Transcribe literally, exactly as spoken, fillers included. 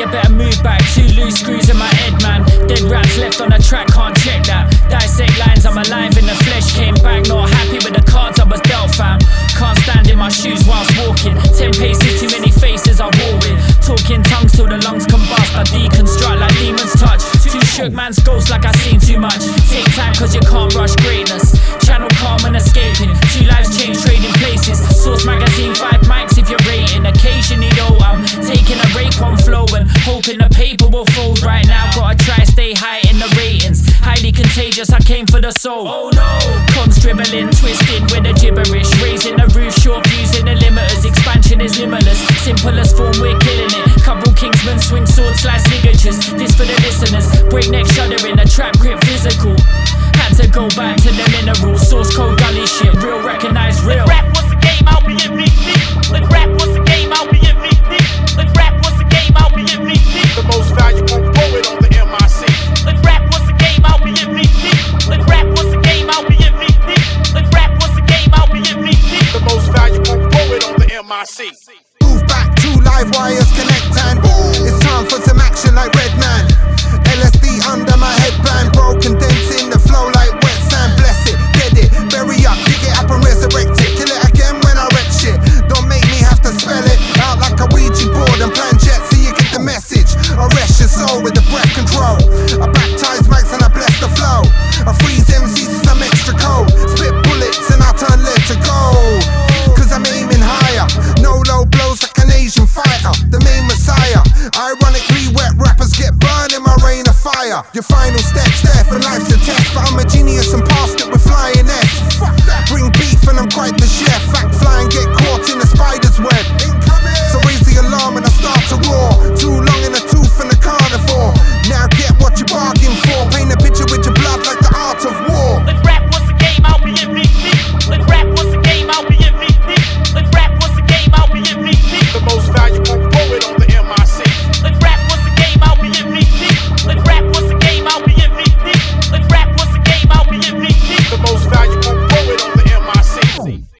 better move back. Two loose screws in my head, man. Dead rats left on the track, can't check that. Dissect lines, I'm alive in the flesh. Came back, not happy with the cards I was dealt, fam. Can't stand in my shoes whilst walking. Ten paces, too many faces I war with. Talking tongues till the lungs combust. I deconstruct like demons touch. Too shook, man's ghost like I seen too much. Take time cause you can't rush greatness. Channel calm and escaping. Two lives change, trading places. Source magazine, five mics if you're rating. Occasionally though, I'm taking a break on flow and hoping the paper will fold. Right now, gotta try stay high in the ratings. Highly contagious, I came for the soul. Oh no! Cons dribbling, twisted with the gibberish. Raising the roof, short views in the limiters. Expansion is limitless. Simplest form, we're killing it. Couple Kingsmen, swing sword, slice ligatures. This for the listeners. Breakneck shuddering, a trap grip physical. Had to go back to the minerals. Source code gully shit, real recognize real. Let's rap once a game, I'll be M V P. Let's rap once a game, I'll be M V P. Let's rap once a game, I'll be M V P. The most valuable poet on the M I C. Let's rap once a game, I'll be M V P. Let's rap once a game, I'll be M V P. Let's rap once a game, I'll be M V P. The most valuable poet on the M I C. Move back, two live wires connect and it's time for some action like Redman. L S D under my headband, broken dents in the flow like wet sand. Bless it, dead it, bury up, dig it up and resurrect it. Kill it again when I wreck shit. Don't make me have to spell it out like a Ouija board and plan jet so you get the message. Arrest your soul with the breath control. I baptize mics and I bless the flow. I freeze M Cs with some extra code. Spit bullets and I turn lead to gold. Cause I'm aiming higher. No low blows like an Asian fighter. The main messiah. Ironically, wet rappers get burned in my rain of fire. Your final steps there for life